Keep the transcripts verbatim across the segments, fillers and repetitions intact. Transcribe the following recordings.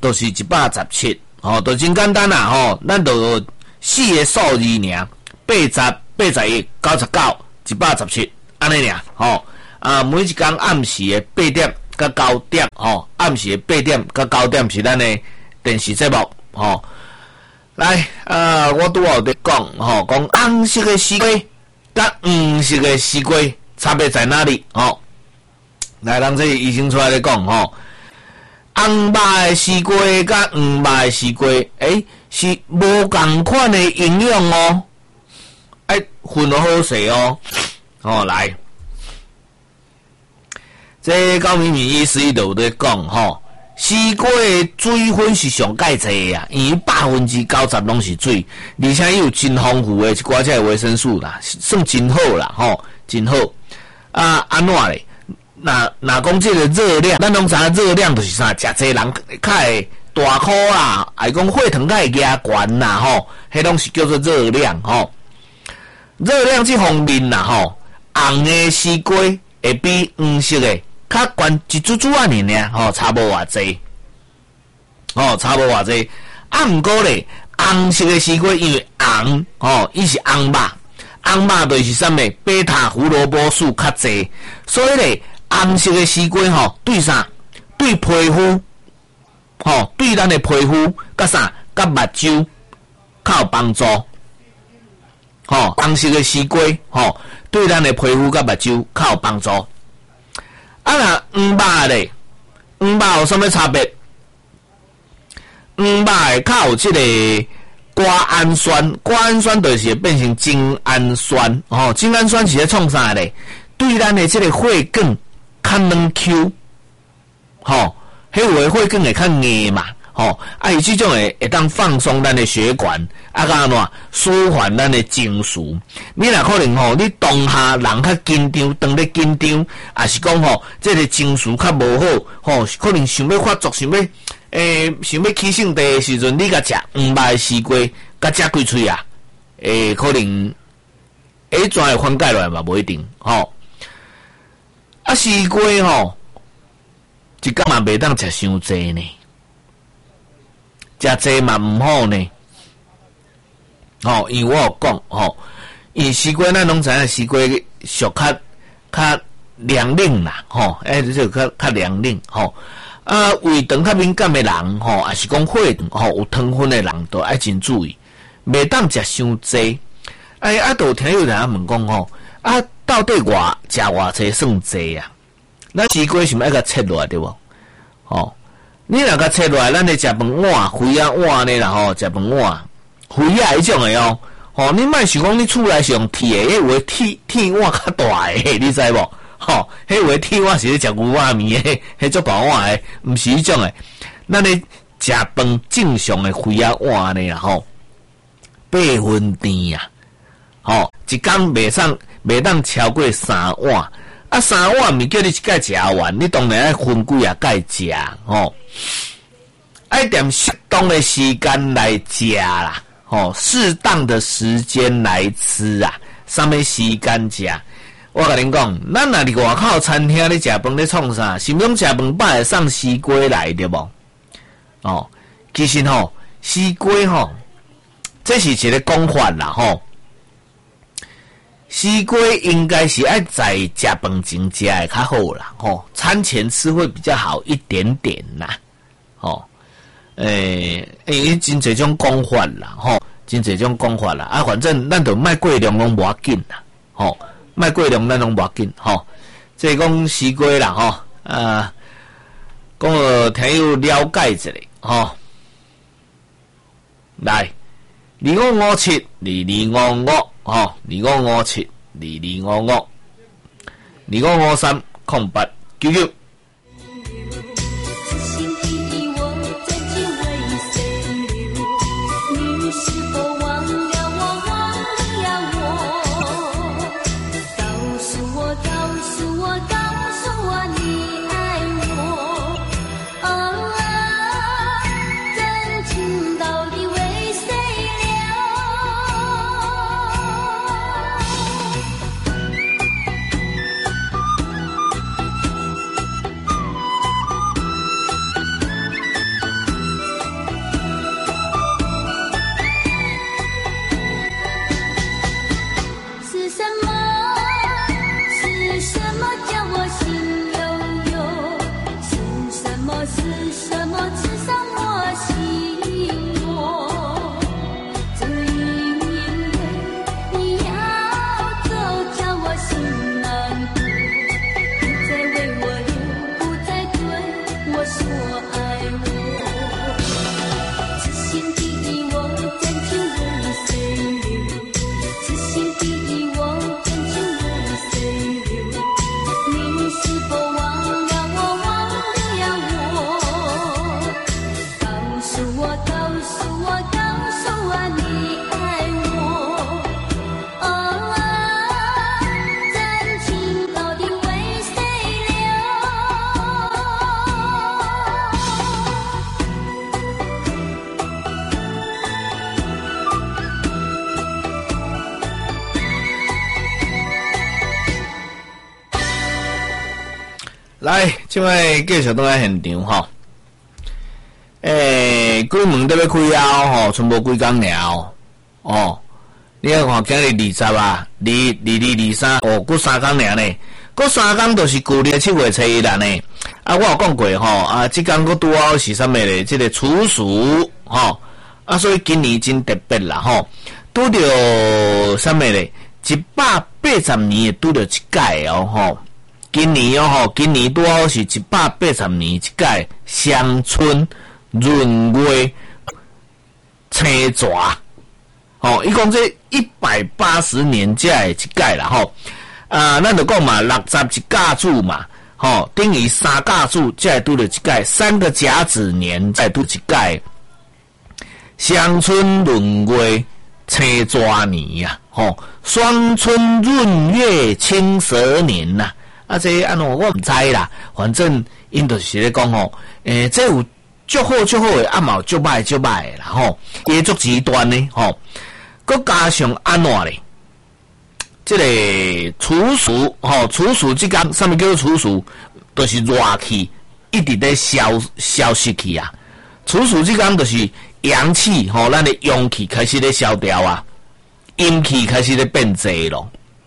就是一百十七，吼，都真简单啦，吼，咱就四个数字尔，八十、八十一、九十九、一百十七，安尼尔，吼，啊，每一工暗时的八点到九点，吼，暗时的八点到九点是咱的电视节目，吼。来，啊，我拄有伫讲，吼，讲红色的西瓜甲黄色的西瓜差别在哪里？吼，来，咱这医生出来咧讲，吼，红肉的西瓜甲黄肉的西瓜，诶、欸，是无共款的营养哦，哎，分好势哦，吼，来，这高敏敏医师伊就有咧讲，吼。西瓜的水分是上介济啊，因为百分之九十拢是水，而且伊有真丰富的一寡只维生素啦，算真好啦，吼，真好。啊，安怎咧？那那讲这个热量，咱拢知影热量就是啥？食济人较会大箍啦，还讲血糖较会压悬啦，吼，迄拢是叫做热量，吼。热量这方面啦，吼，红的西瓜会比黄色的。较悬一珠珠啊，尔吼，差无偌济，吼，差无偌济。啊，毋过咧，红色的西瓜因为红，吼，伊是红肉，红肉就是啥物？贝塔胡萝卜素较济，所以咧，红色的西瓜吼，对啥？对皮肤，吼，对咱的皮肤，甲啥？甲目睭较有帮助。吼，红色的西瓜，吼，对咱的皮肤甲目睭较有帮助。啊，那黄肉咧，黄肉有啥物差别？黄肉会较有即个瓜氨酸，瓜氨酸就是会变成精氨酸，吼，精氨酸是咧创啥咧？对咱的即个血管较软 Q， 吼，迄有诶血管会较硬嘛，吼，啊，伊即种会会当放松咱的血管，啊，甲安怎舒缓咱的情绪。你若可能吼，你当下人较紧张，当咧紧张，也是讲吼，即个情绪较无好，吼，可能想要发作，想要诶，想要起性地的时阵，你甲食黄肉的西瓜，甲食几喙啊？诶，可能诶，怎会缓解落来嘛？无一定，吼。啊，西瓜吼，一工嘛袂当食伤济呢，食济嘛毋好呢。吼，因为我有讲，吼，因为西瓜咱拢知影，西瓜属较较凉冷啦，吼，哎，就是较较凉冷，吼。啊，胃肠较敏感的人，吼，也是讲血糖吼有糖分的人，都爱真注意，袂当食伤济。哎，啊，都有听有人问讲，吼，啊，到底偌食偌济算济啊？咱西瓜是毋爱甲切落来对无？吼，你若甲切落来，咱咧食饭碗、肥啊碗咧啦，吼，食饭碗。肥啊迄种的哦，吼，你莫想讲你厝内是用铁的，迄有诶铁铁碗较大诶，你知无？吼，迄有诶铁碗是咧食牛肉面诶，迄足大碗诶，毋是迄种诶。咱咧食饭正常诶肥啊碗咧啦，吼，八分甜啊，吼，一工袂上袂当超过三碗，啊，三碗毋叫你一摆食完，你当然爱分几啊摆食，吼，爱踮适当诶时间来食啦。吼，适当的时间来吃啊，啥物时间食？我甲恁讲，咱若伫外口餐厅咧食饭咧创啥？是毋是讲食饭摆会送西瓜来对无？哦，其实吼，西瓜吼，这是一个讲法啦吼。西瓜应该是爱在食饭前食会较好啦，吼，餐前吃会比较好一点点啦，吼。诶、欸，因为真侪种讲法啦，吼，真侪种讲法啦，啊，反正咱就卖过量拢无要紧啦，吼，卖过量咱拢无要紧，吼，即讲西瓜啦，吼，啊，讲个听友了解一下，吼，来，二五五七，二二五五，吼，二五五七，二二五五，二五五三，空八九九。 我，告诉我，告诉我你爱我。哦啊，真情到底为谁来，即摆继续倒来现场吼。诶，鬼门都要开后吼，剩无几工了哦。你看看，今日二十啊，二二二二三，哦，过三工了呢。过三工就是旧历七月初一啦呢。啊，我有讲过吼，啊，即工佫拄好是啥物咧？即、这个处暑吼，啊，所以今年真特别啦吼。拄着啥物咧？一百八十年会拄着一届哦吼。今年哦吼，今年拄好是一百八十年一届乡春闰月青蛇，吼，伊讲这一百八十年才会一届啦吼。啊，咱就讲嘛，六十一甲子嘛，吼，等于三甲子才会拄着一届，三个甲子年才会拄一届。乡春闰月青蛇年呀，吼，双春闰月青蛇年呐。啊，这安怎我毋知啦，反正因就是咧讲吼，诶、欸，这有足好足好诶，啊嘛有足歹足歹诶啦吼，伊足极端呢吼，佮加上安怎咧？即、这个处暑吼，处暑即工，啥物叫做处暑？就是热气一直咧消消失去啊。处暑即工就是阳气吼，咱的阳气开始咧消掉啊，阴气开始咧变济咯。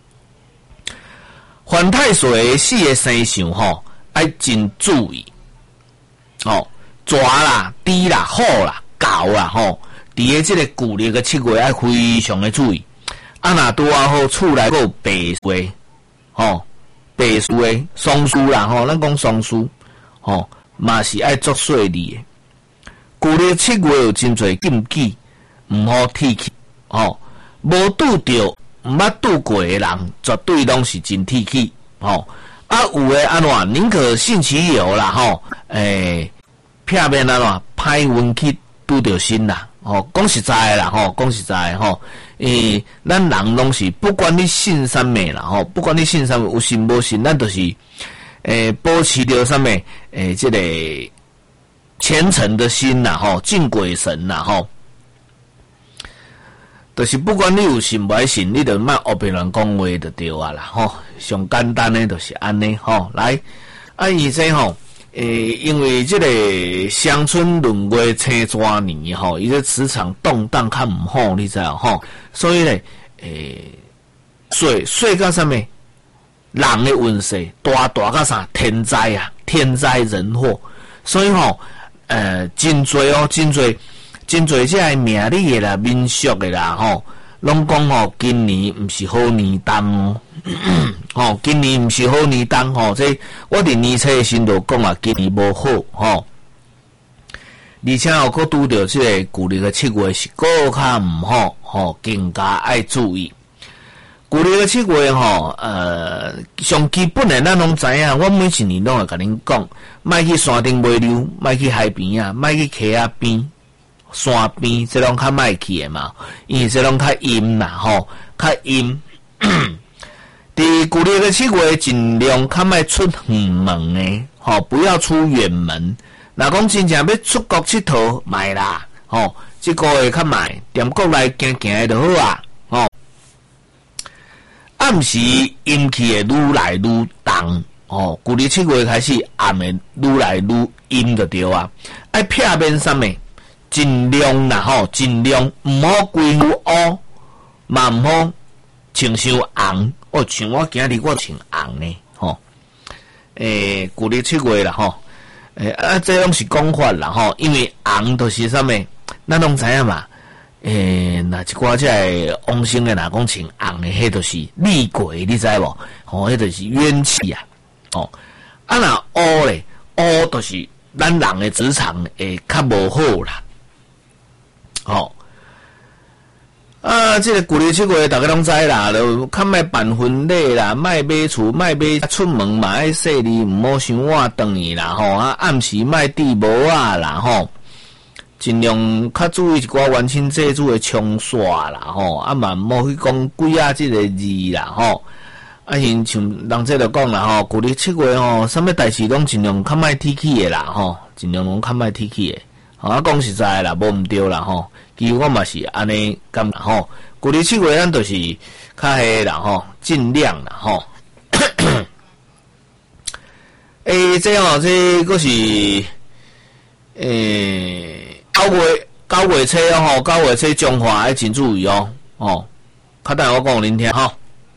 犯太岁四个生肖吼，爱真注意哦，蛇啦、猪啦、虎啦、狗啦吼，伫个即个旧历个七月爱非常的注意。啊，若拄啊好厝内有白树吼，白树诶，松树啦吼，咱讲松树吼，嘛是爱作细腻诶。旧历七月有真侪禁忌，毋好提起吼，无拄着。毋捌拄过诶人，绝对拢是真铁气吼。啊，有诶安怎，宁可信其有啦吼。诶、欸，片面安怎，歹运气拄着身啦。吼，讲实在诶啦吼，讲实在诶吼。诶、欸，咱人拢是，不管你信啥物啦吼，不管你信啥物，有信无信，咱都是诶、欸、保持着啥物诶，即、这个虔诚的心啦吼，敬鬼神啦吼。就是不管你有信无信，你就莫胡别人讲话就对啊啦吼。上简单的就是安尼吼。来，啊，而且吼，诶、欸，因为这个乡村闰月青蛇年吼，伊个磁场动荡较毋好，你知道吼。所以咧，诶、欸，水水甲啥物，人的运势大大甲啥天灾啊，天灾人祸。所以吼，呃，真侪哦，真侪。真侪只系命理诶啦、民俗诶啦，吼，拢讲吼，今年毋是好年当哦，吼，今年毋是好年当吼，这我伫年初诶时就讲啊，今年无好吼，而且哦，佫拄着即个旧历诶七月是佫较毋好，吼，更加爱注意。旧历诶七月吼，呃，上基本诶咱拢知影，我每一年拢会甲恁讲，莫去山顶买溜，莫去海边啊，莫去溪仔边。山边这拢较歹去诶嘛，因为这拢较阴啦吼，较阴。伫旧历个七月，尽量较莫出远门诶，吼，不要出远门。若讲真正要出国佚佗，卖啦，吼，即个月较卖，踮国内行行诶就好啊，吼。暗时阴气会愈来愈重，吼，旧历七月开始暗会愈来愈阴就对啊，爱片面啥物？尽量啦吼，尽量毋好规副乌，嘛毋好穿伤红。哦，像我今日我穿红呢，吼。诶、欸，旧历七月啦吼，诶、欸、啊，这拢是讲法啦吼，因为红都是啥物，咱拢知影嘛。诶、欸，若一寡即个往生诶，若讲穿红诶，迄都是厉鬼，你知无？吼，迄都是冤气啊。哦，啊，若乌咧，乌都是咱人诶职场会较无好啦。吼、哦，啊，即、這個舊歷七月，大家攏知啦，就較莫辦婚禮啦，莫買厝，莫買出門嘛，愛細膩，毋好傷晚轉去啦，吼、哦，啊，暗時莫滴無啊啦，吼、哦， 尽量较注意一寡原清制主的冲刷啦吼，啊嘛莫去讲鬼啊即个字啦吼。啊，因像人这就讲啦吼，旧历七月吼，啥物代志拢尽量较莫提起的啦吼，尽量拢较莫提起的。吼，啊讲实在啦，无毋对啦吼，其实我嘛是安尼感啦吼。旧历七月咱就是较迄啦吼，尽量啦吼。诶、欸，这样这个是诶、欸、九月九月初哦吼，九月初中华要真注意哦哦，较等我讲恁听吼。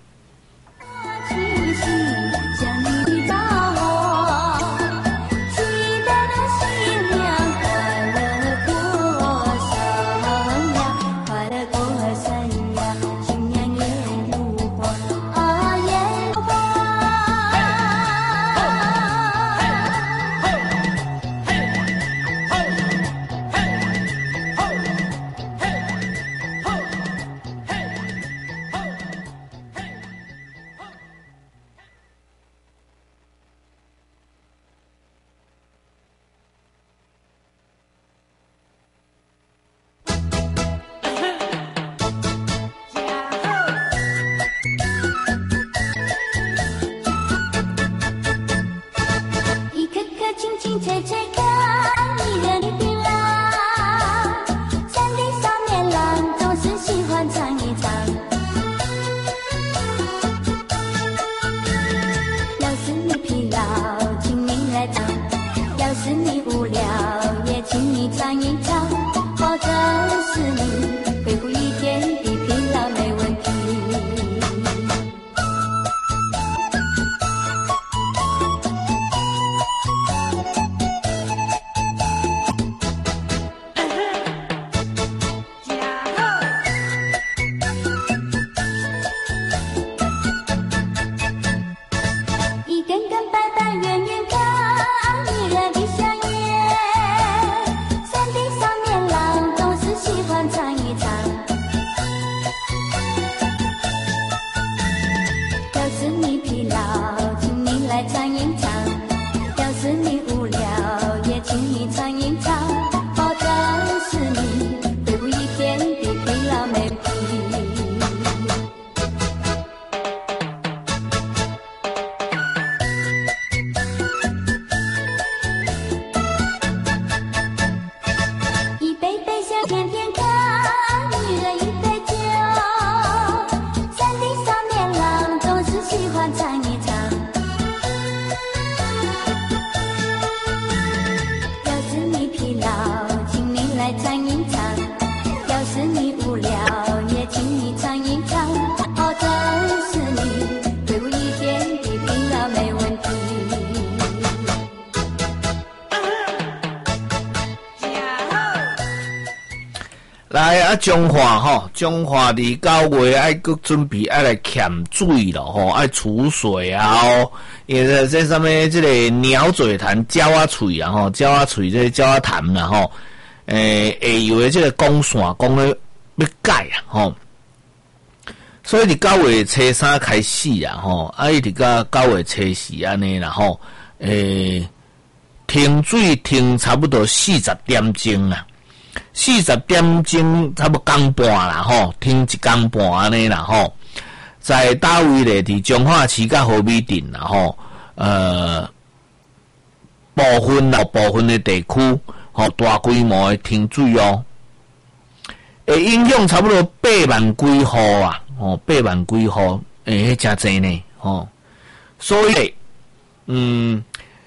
来啊，中华吼，中华伫九月爱搁准备爱来欠水咯吼，爱储水啊哦，因为这上面这个鸟嘴潭、鸟仔喙啊吼，鸟仔喙这鸟仔潭啦吼，诶、欸，下游的这个光线讲咧要改啊吼，所以伫九月初三开始啊吼，啊一直到九月初四安尼啦吼，诶、欸，停水停差不多四十点钟啦。四十点钟差不多工半啦吼，停一工半安尼啦吼，在大位咧，伫彰化市甲和美镇啦吼，呃，部分啦部分的地区吼大规模的停水哦，会影响差不多八万几户啊，哦八万几户，诶，迄真济呢吼，所以嗯。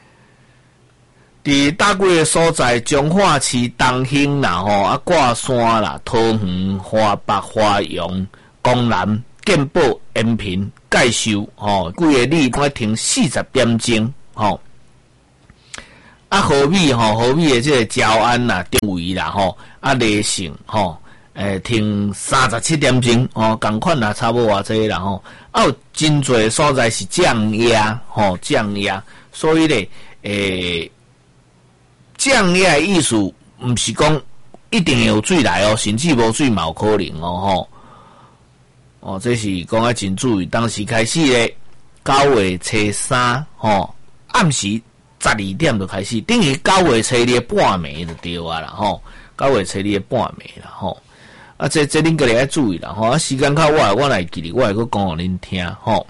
伫大几个所在，彰化市东兴啦吼，啊挂山啦、桃园、花北、花阳、江南、建宝、延平、介寿吼，几个里拢要停四十点钟吼。啊，和美吼，和美的即个礁安啦、中围啦吼，啊丽城吼，诶停三十七点钟哦，共款啦，差不多偌济啦吼。啊有真侪所在是降压吼，降压，所以咧诶。降压的意思，毋是讲一定有水来哦，甚至无水嘛有可能哦吼。哦，这是讲啊真注意，当时开始咧，九月初三吼，暗时十二点就开始，等于九月初二的半暝就对啊啦吼，九月初二的半暝啦吼。啊，这这恁个人要注意啦吼，啊时间较晚，我来记哩，我来搁讲互恁听吼。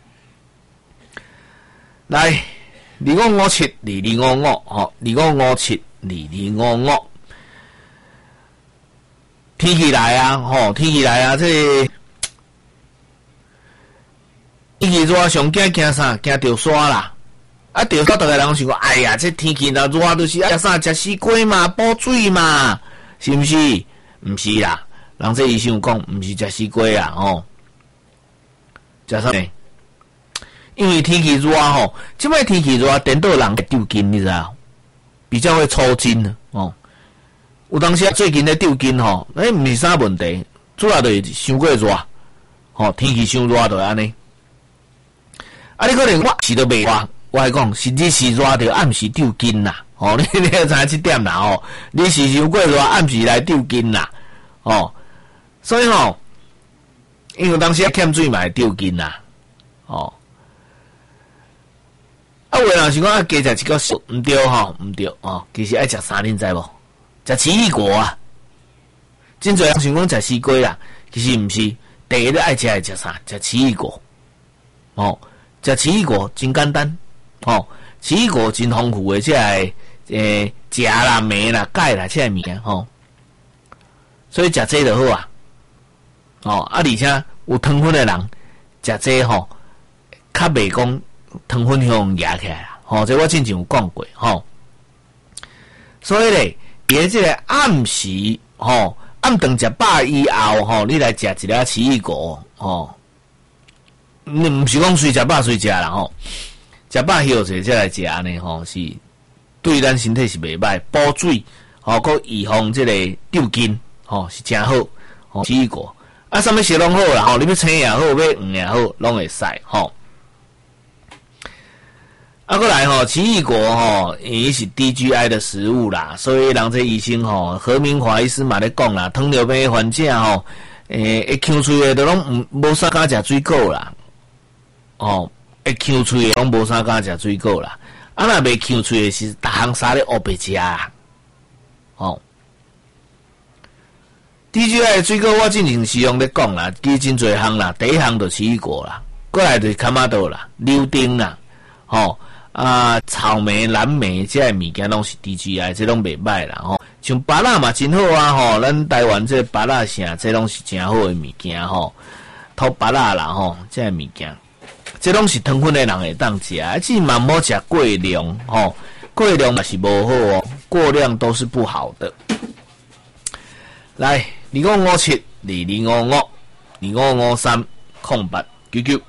来，二五五七，二二五五，吼，二五五七，二二五五。天气来啊，吼，天气来啊，这天气热，上惊惊啥？惊着沙啦。啊，着沙，逐个人想讲，哎呀，这天气若热，就是啊，啥食西瓜嘛，补水嘛，是毋是？毋是啦。人这医生讲，毋是食西瓜啊，吼，食啥呢？因为天气热吼，即摆天气热，颠倒人会丢筋，你知道？比较会抽筋哦。有当时最近咧丢筋吼，诶，毋是啥问题，主要就是伤过热，吼，天气伤热就安尼。啊，你可能我是都袂热，我来讲，是日时热着暗时丢筋啦，吼，你你要知影即点啦，吼，你是伤过热，暗时来丢筋啦，吼。所以吼，因为当时欠水嘛会丢筋啦，哦。啊，有人想讲啊，加食一个素，毋对吼，毋对哦。其实爱食啥，恁知无？食奇异果啊！真侪人想讲食西瓜啦，其实毋是。第一个爱食的食啥？食奇异果。哦，食奇异果真简单。哦，奇异果真丰富的，即个诶，钾啦、镁啦、钙啦，即个物件吼。所以食这就好啊。哦，啊，而且有糖分的人食这吼，较袂讲糖分向压起来啦。吼，这我之前有讲过吼。所以咧，伫即个暗时吼，暗顿食饱以后吼，你来食一粒奇异果吼。你毋是讲随食饱随食啦吼，食饱休息才来食安尼吼，是对咱身体是袂歹，补水吼，佮预防即个丢筋吼，是真好吼。奇异果啊，啥物食拢好啦吼，你要青也好，要黄也好，拢会使吼。啊，过来吼，奇异果吼，伊是低 G I 的食物啦，所以人这医生吼，何明华医师嘛咧讲啦，糖尿病患者吼，诶，会呛喙的都拢毋无啥敢食水果啦，哦，会呛喙的拢无啥敢食水果啦，啊，若袂呛喙的是逐项啥咧黑白食啦，哦。低 G I 的水果我之前是用咧讲啦，其实真侪项啦，第一项就奇异果啦，过来就是卡玛豆啦、柳丁啦，吼。啊，草莓、蓝莓这些物件拢是 D G I， 这拢袂歹啦吼。像芭乐嘛真好啊吼，咱台湾这芭乐城这拢是真好的物件吼。土芭乐啦吼，这物件，这拢是糖分的人会当食，而且嘛莫食过量吼，过量嘛是无好哦，过量都是不好的。来，二五五七，二二五五，二五五三，空八九九。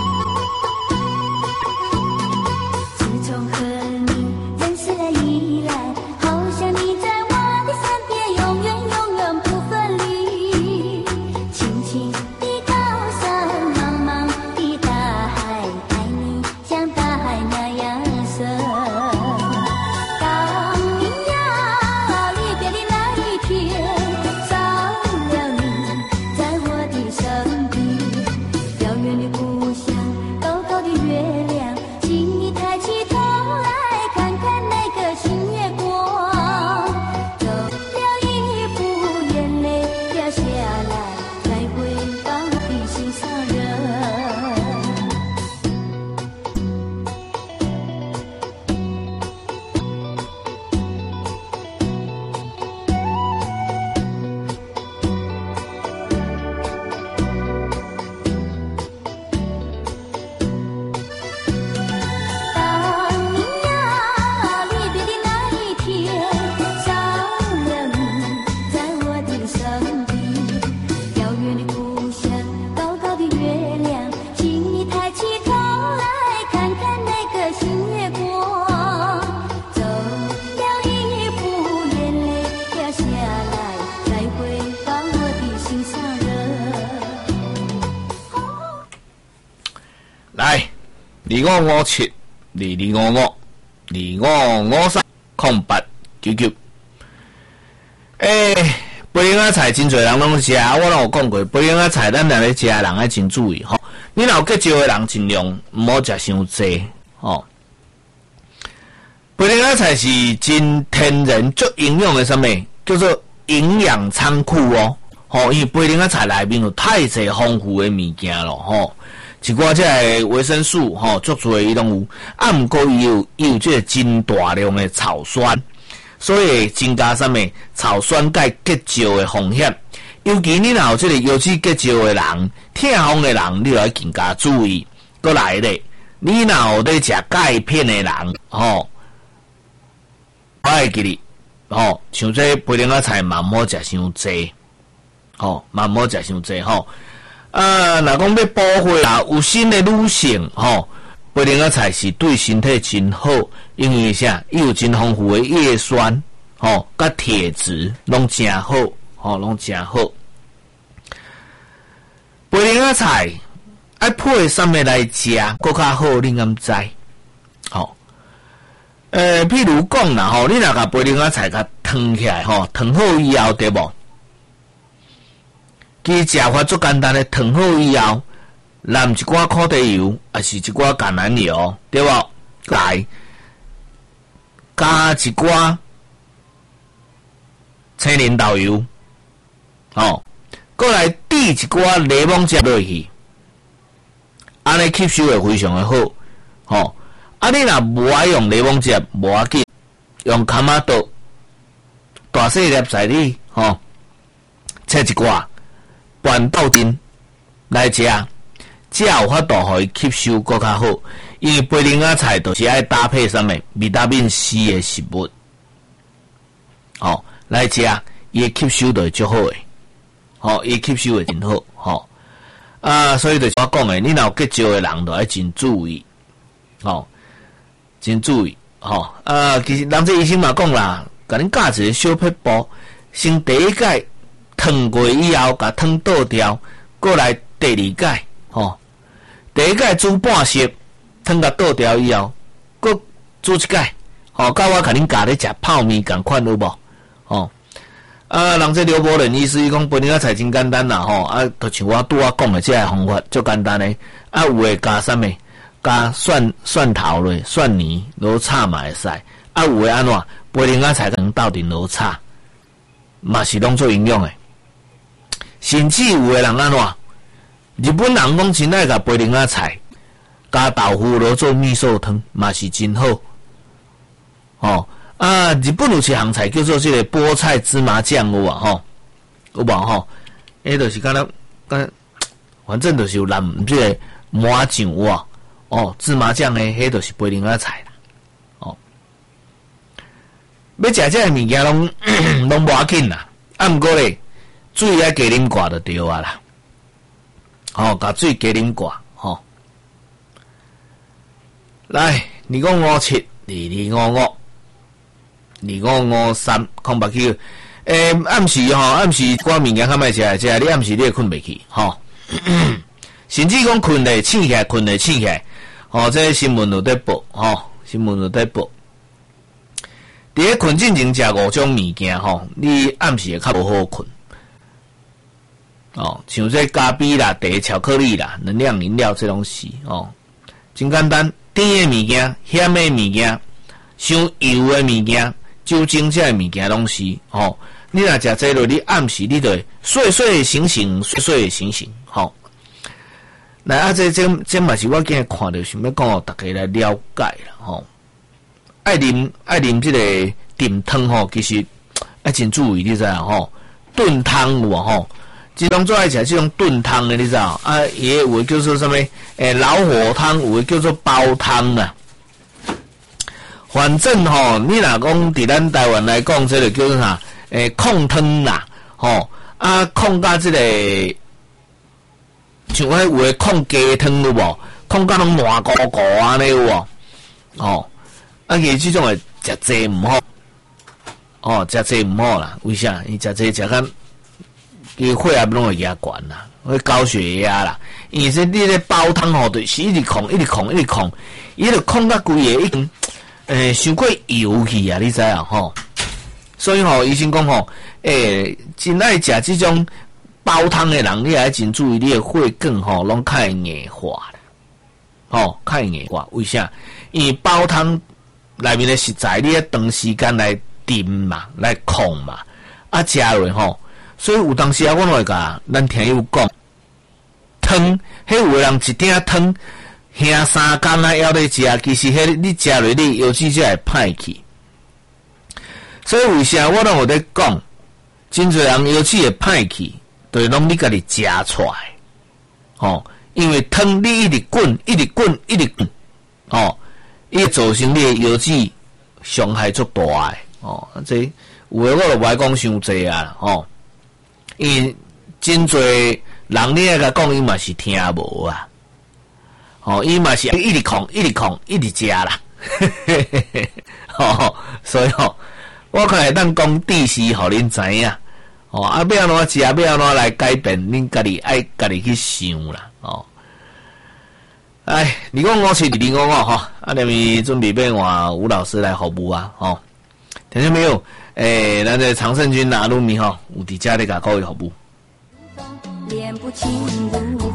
自从和你认识了以来， 五五七二二五五二五五三空八九九。诶、欸，杯零仔菜真侪人拢食，我拢有讲过，杯零仔菜咱若咧食人爱真注意吼。你若有结石的人，尽量毋好食伤济吼。杯零仔菜是真天然、足营养的，什么叫做营养仓库哦？吼，因为杯零仔菜内面有太侪丰富的物件咯吼。一寡即个维生素吼，足侪伊拢有，啊，毋过伊有伊有即个真大量的草酸。所以会增加什么草酸钙结石的风险，尤其你若有这个油脂结石的人、痛风的人，你就要更加注意。过来咧，你若有咧食钙片的人，吼，我会记你，吼，像这杯零仔菜嘛，毋好食伤济，吼，嘛毋好食伤济，吼。啊，若讲要补血啦，有新的女性，吼。杯零仔菜是对身体真好，因为啥？伊有真丰富的叶酸，吼，甲铁质拢真好，吼，拢真好。杯零仔菜爱配什么来食，搁较好，你敢知？吼，呃，譬如讲啦，吼，你若甲杯零仔菜甲烫起来，吼，烫好以后，对无？其实食法足简单的，烫好以后。淋一寡烤地油，也是一寡橄榄油，对无？来加一寡青莲豆油，哦，过来滴一寡柠檬汁落去，安尼吸收会非常的好，吼、哦。啊，你若无爱用柠檬汁，无要紧，用卡马刀大细粒在里，吼、哦，切一寡拌豆丁来食。才有法度互伊吸收搁较好，因为杯零仔菜就是爱搭配什么维他命 C 的食物，哦，来食，伊吸收就会足好诶，哦，伊吸收会真好，吼、哦，啊，所以就是我讲诶，你若有结石诶人，就要真注意，哦，真注意，吼、哦，啊，其实人这医生嘛讲啦，甲恁教一个小撇步，先第一届烫过以后，甲烫倒掉，过来第二届。哦，第一届煮半熟，汤甲倒掉以后，搁煮一届，吼、哦，甲我甲恁教咧食泡面共款有无？哦，啊，人这刘伯仁医师伊讲，杯零仔菜真简单啦，吼、哦，啊，就像我拄仔讲的这个方法，足简单诶，啊，有诶加啥物？加蒜蒜头咧，蒜泥落炒嘛会使，啊，有诶安怎？杯零仔菜跟斗阵落炒，嘛是拢做营养诶，甚至有诶人安怎？日本人讲真爱甲杯零仔菜加豆腐落做味噌汤，嘛是真好。哦啊，日本有一项菜叫做这个菠菜芝麻酱有啊吼，有无吼？迄就是敢若敢，反正就是有蓝这个麻酱有啊，哦芝麻酱诶，迄就是杯零仔菜啦。哦，要食这个物件拢拢无要紧啦，啊毋过咧，水爱加啉寡就对啊啦。哦，甲水加啉寡，吼、哦。来，二五五七，二二五五，二五五三，空白球。诶、欸，暗时吼，暗时寡物件较歹食来食，你暗时你会困袂去，吼、哦。甚至讲困咧，醒起来，困咧，醒起来，吼、哦，这新闻有在报，吼、哦，新闻有在报。伫咧困进前食五种物件，吼、哦，你暗时会较无好困。哦，像这咖啡啦、茶、巧克力啦、能量饮料这东西哦，真简单。甜的物件、咸的物件、伤油的物件、酒精这的物件拢是哦。你若食这落，你暗时你就会睡睡醒醒、睡睡醒醒，吼、哦。来啊，这这这嘛是我今日看到，想要讲互大家来了解啦，吼、哦。爱啉爱啉这个炖汤吼，其实爱真注意，你知影吼？炖汤有无吼？即种做爱食即种炖汤的，你知道？啊，也有叫做什么？诶、欸，老火汤，有叫做煲汤啦。反正吼，你若讲伫咱台湾来讲，这个叫做啥？诶、欸，控汤啦，吼啊，控甲即、这个，像迄有诶控鸡汤有无？控甲拢烂糊糊安尼有无？哦，啊，其实即种诶食济毋好，哦，食济毋好啦。为啥？伊食济食甲。伊血压拢会压悬啦， 会高血压啦。因为说你咧煲汤吼，就是一直控，一直控，一直控，伊就控到规个已经，诶、欸，伤过油去啊，你知啊吼。所以吼，医生讲吼，诶、欸，真爱食即种煲汤的人，你还真注意，你的血管吼，拢较会硬化啦，吼，较会硬化。为啥？因为煲汤内面的食材，你要长时间来炖嘛，来控嘛，啊，食落吼。所以有当时啊，我会甲咱听友讲。汤，迄有个人一鼎汤兄三工啊，还咧食，其實迄你食落你油脂才會歹去。所以為啥我攏有咧講，真侪人油脂會歹去，就是攏你家己食出來。哦，因為湯你一直滾，一直滾，一直滾，哦，伊會造成你的油脂傷害足大誒。哦，這有誒我就袂講傷濟啊，哦，因為真侪。人你愛甲講，伊嘛是聽無啊，哦，伊嘛是一直控，一直控，一直食啦，哦，所以吼，我看會當講知識，互恁知影，哦，啊，要安怎食，要安怎來改變，恁家己愛家己去想啦，哦，哎，你講我是零五五吼，啊，你們準備要換吳老師來服務啊，哦，聽見沒有？誒，咱這常勝軍阿魯米吼，有佇遮咧甲各位服務。 臉不清如